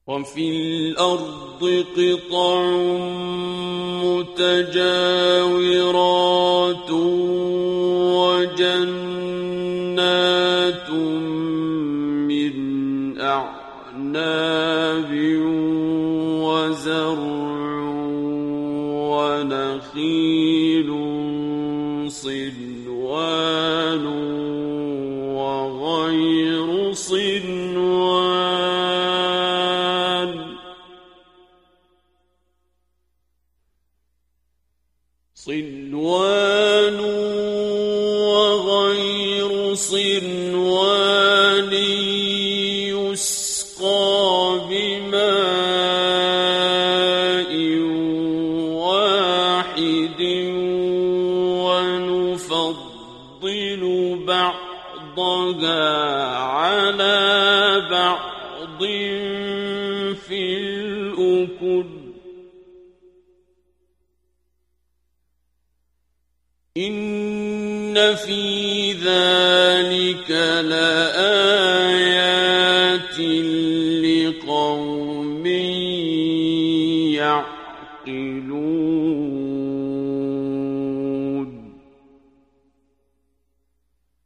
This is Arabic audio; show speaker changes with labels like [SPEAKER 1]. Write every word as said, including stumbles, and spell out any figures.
[SPEAKER 1] وفي الأرض قطع متجاورات وجنات من أعناب وزرع ونخيل صنوان وغير صنوان صنوان وغير صنوان يسقى بماء واحد ونفضل بعضها على بعض في الأكل إن في ذلك لآيات لقوم يعقلون